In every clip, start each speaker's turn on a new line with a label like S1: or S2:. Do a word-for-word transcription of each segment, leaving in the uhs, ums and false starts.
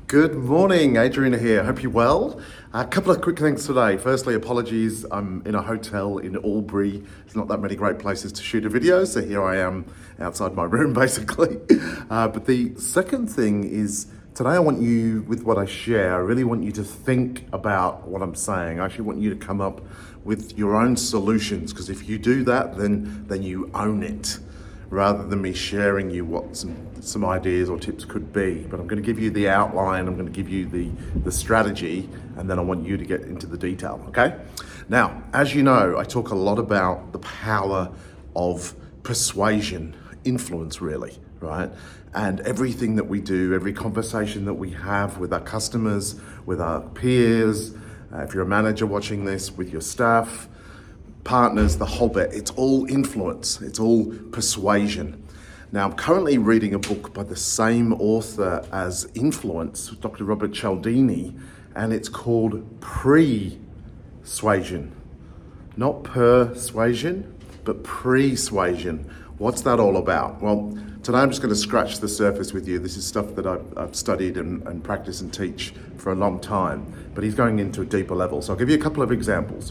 S1: Good morning, Adrian here. Hope you're well. A couple of quick things today. Firstly, apologies. I'm in a hotel in Albury. There's not that many great places to shoot a video, so here I am outside my room, basically. Uh, but the second thing is today I want you, with what I share, I really want you to think about what I'm saying. I actually want you to come up with your own solutions, because if you do that, then then you own it, rather than me sharing you what some, some ideas or tips could be. But I'm going to give you the outline, I'm going to give you the, the strategy, and then I want you to get into the detail, okay? Now, as you know, I talk a lot about the power of persuasion, influence really, right? And everything that we do, every conversation that we have with our customers, with our peers, uh, if you're a manager watching this, with your staff, partners, the whole bit, it's all influence, it's all persuasion. Now, I'm currently reading a book by the same author as Influence, Doctor Robert Cialdini, and it's called Pre-Suasion. Not persuasion, but pre-suasion. What's that all about? Well, today I'm just going to scratch the surface with you. This is stuff that I've, I've studied and, and practiced and teach for a long time, but he's going into a deeper level. So I'll give you a couple of examples.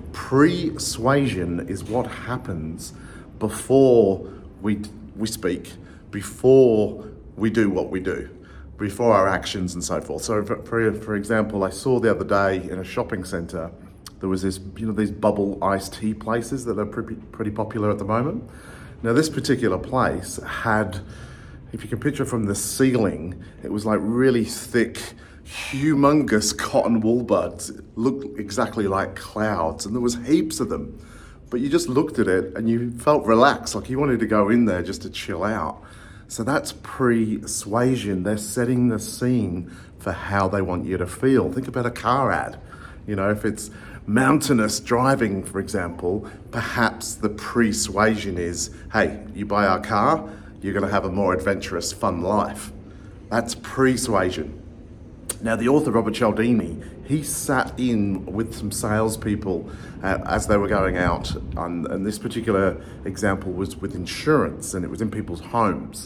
S1: Persuasion is what happens before we we speak, before we do what we do, before our actions and so forth. So for, for, for example, I saw the other day in a shopping centre, there was this, you know, these bubble iced tea places that are pretty, pretty popular at the moment. Now this particular place had, if you can picture from the ceiling, it was like really thick, humongous cotton wool buds. It looked exactly like clouds, and there was heaps of them. But you just looked at it and you felt relaxed, like you wanted to go in there just to chill out. So that's persuasion. They're setting the scene for how they want you to feel. Think about a car ad. You know, if it's mountainous driving, for example, perhaps the persuasion is, hey, you buy our car, you're going to have a more adventurous, fun life. That's persuasion. Now, the author, Robert Cialdini, he sat in with some salespeople uh, as they were going out, on, and this particular example was with insurance, and it was in people's homes.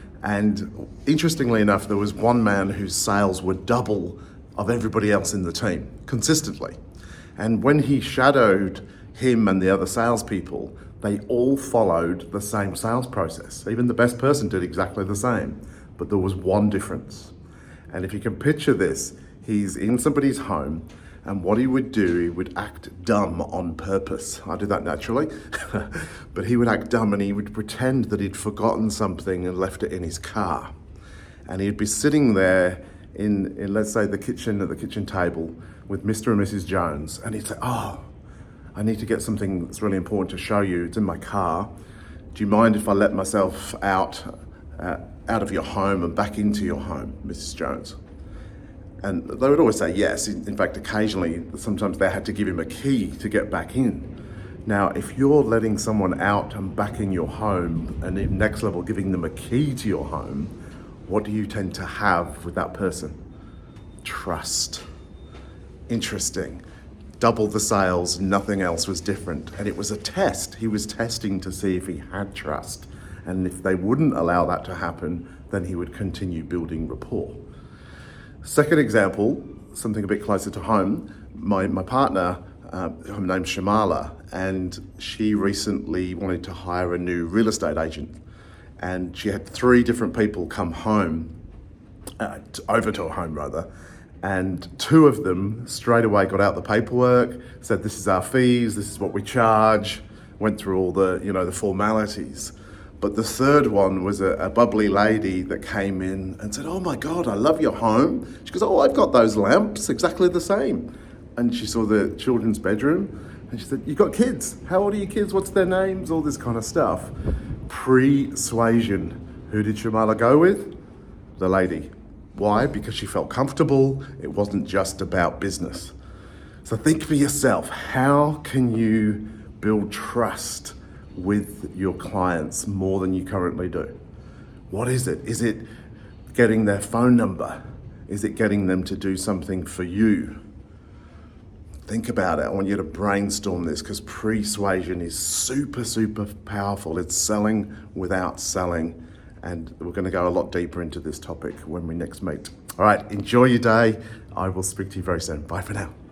S1: And interestingly enough, there was one man whose sales were double of everybody else in the team, consistently. And when he shadowed him and the other salespeople, they all followed the same sales process. Even the best person did exactly the same, but there was one difference. And if you can picture this, he's in somebody's home, and what he would do, he would act dumb on purpose. I do that naturally, but he would act dumb and he would pretend that he'd forgotten something and left it in his car. And he'd be sitting there in, in let's say, the kitchen, at the kitchen table with Mister and Missus Jones, and he'd say, oh, I need to get something that's really important to show you. It's in my car. Do you mind if I let myself out uh, out of your home and back into your home, Missus Jones? And they would always say yes. In fact, occasionally, sometimes they had to give him a key to get back in. Now, if you're letting someone out and back in your home, and in next level, giving them a key to your home, what do you tend to have with that person? Trust. Interesting. Double the sales, nothing else was different. And it was a test. He was testing to see if he had trust. And if they wouldn't allow that to happen, then he would continue building rapport. Second example, something a bit closer to home, my, my partner, uh, her name's Shamala, and she recently wanted to hire a new real estate agent. And she had three different people come home, uh, to, over to her home rather, and two of them straight away got out the paperwork, said this is our fees, this is what we charge, went through all the, you know, the formalities. But the third one was a, a bubbly lady that came in and said, oh my God, I love your home. She goes, oh, I've got those lamps, exactly the same. And she saw the children's bedroom and she said, you've got kids. How old are your kids? What's their names? All this kind of stuff. Persuasion. Who did Shamala go with? The lady. Why? Because she felt comfortable. It wasn't just about business. So think for yourself, how can you build trust with your clients more than you currently do? What is it? Is it getting their phone number? Is it getting them to do something for you? Think about it. I want you to brainstorm this, because persuasion is super, super powerful. It's selling without selling. And we're going to go a lot deeper into this topic when we next meet. All right, enjoy your day. I will speak to you very soon. Bye for now.